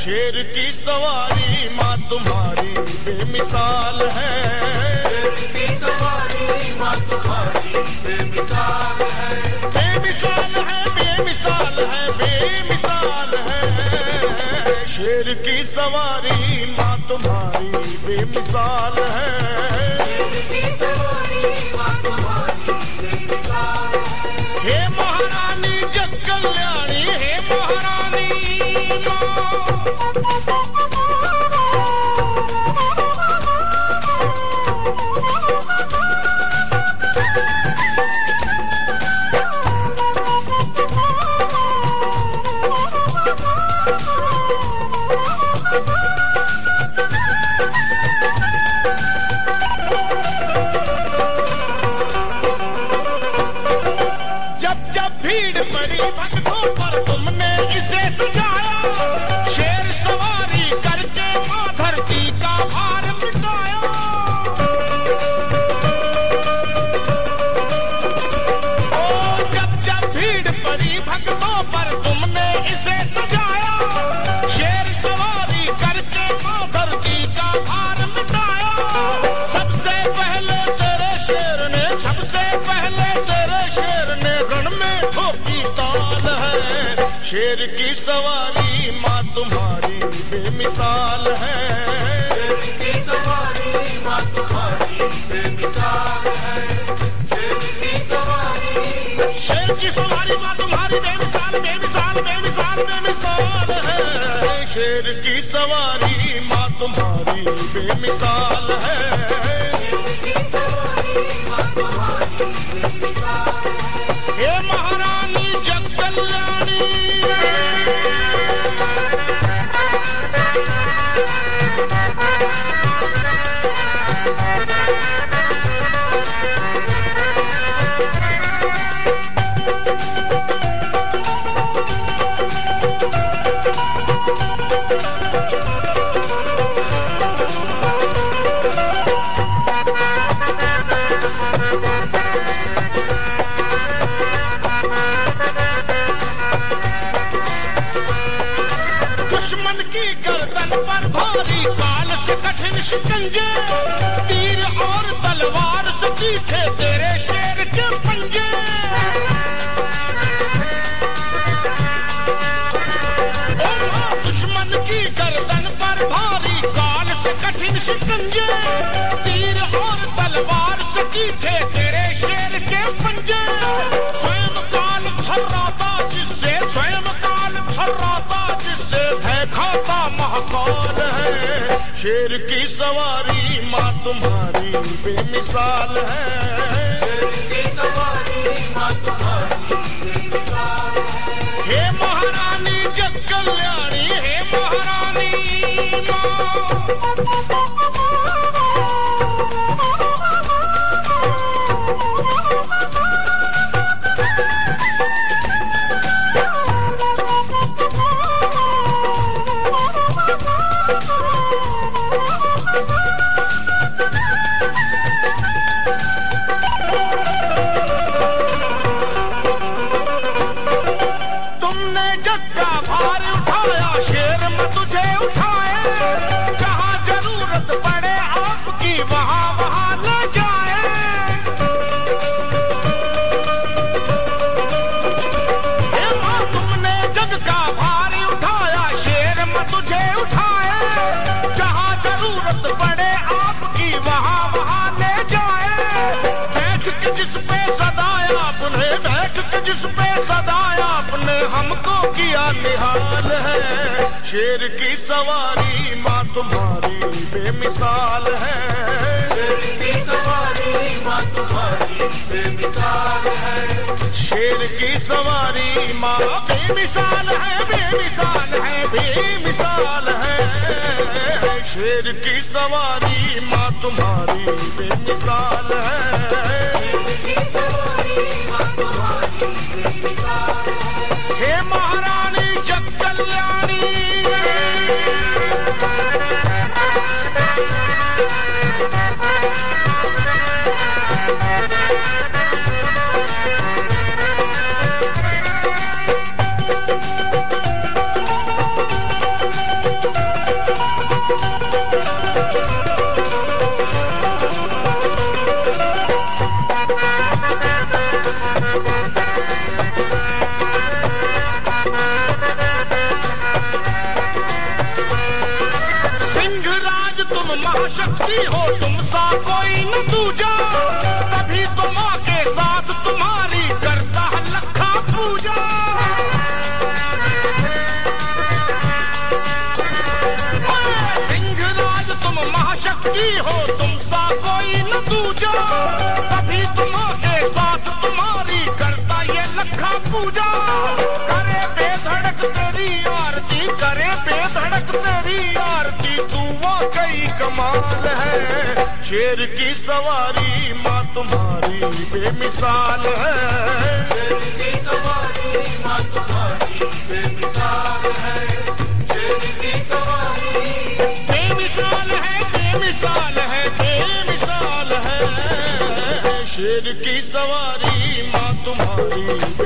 शेर की सवारी माँ तुम्हारी बेमिसाल है। शेर की सवारी माँ तुम्हारी बेमिसाल है। बेमिसाल है, बेमिसाल है, बेमिसाल है। शेर की सवारी माँ तुम्हारी बेमिसाल है। शेर की सवारी माँ तुम्हारी बेमिसाल है। हे महारानी जग कल्याणी, हे महारानी भीड़ पड़ी भक्तों पर तुमने इसे सजाया। शेर सवारी करके माँ धरती का भार मिटाया। ओ जब भीड़ पड़ी भक्तों पर तुमने इसे सजाया। शेर सवारी करके माँ धरती का भार मिटाया। सबसे पहले तेरे शेर ने, सबसे पहले तेरे शेर ने रण में ठोकी ताल है। शेर की सवारी माँ तुम्हारी बेमिसाल है। शेर की सवारी माँ तुम्हारी बेमिसाल है। शेर की सवारी, शेर की सवारी माँ तुम्हारी बेमिसाल, बेमिसाल, बेमिसाल, बेमिसाल है। शेर की सवारी माँ तुम्हारी बेमिसाल है। शेर की सवारी माँ तुम्हारी बेमिसाल है। हे महारानी जग कल्याणी, दुश्मन की गर्दन पर भारी काल से कठिन शिकंजे। तीर और तलवार से तीखे तेरे शेर के पंजे। दुश्मन की गर्दन पर भारी काल से कठिन शिकंजे। तीर और तलवार से तीखे तेरे शेर के पंजे। स्वयं काल भर्राता जिससे, स्वयं काल भर्राता जिससे भय खाता महाकाल है। शेर की सवारी माँ तुम्हारी बेमिसाल है। शेर की सवारी माँ तुम्हारी बेमिसाल है। हे महारानी जग कल्याणी, हे महारानी तुमने जग का भार उठाया। शेर में तुझे उठाए। जहाँ जरूरत पड़े आपकी वहाँ वहाँ ले जाए। हे माँ तुमने जग का भार उठाया। शेर में तुझे उठाए। जहाँ जरूरत पड़े आपकी वहाँ वहाँ ले जाए। बैठ के जिस पे सदाया आपने, बैठ के जिस पे सदाया आपने हमको किया निहाल है। शेर की सवारी माँ तुम्हारी बेमिसाल है। शेर की सवारी माँ तुम्हारी बेमिसाल है। शेर की सवारी माँ बेमिसाल है, बेमिसाल है, बेमिसाल है। शेर की सवारी माँ तुम्हारी बेमिसाल है। शेर की सवारी माँ तुम्हारी बेमिसाल है। हे महारानी जग कल्याणी, महाशक्ति हो तुम सा कोई न दूजा, तभी तो माँ के साथ तुम्हारी करता है लखा पूजा। सिंहराज तुम महाशक्ति हो तुम सा कोई न दूजा, तभी तुम के साथ तुम्हारी करता ये लखा पूजा। करे बेधड़क तेरी आरती, करे बेधड़क तेरी आरती, तू वाकई कमाल है। शेर की सवारी माँ तुम्हारी बेमिसाल है, शेर की सवारी माँ तुम्हारी बेमिसाल है, शेर की सवारी बेमिसाल है, बेमिसाल है, बेमिसाल है। शेर की सवारी माँ तुम्हारी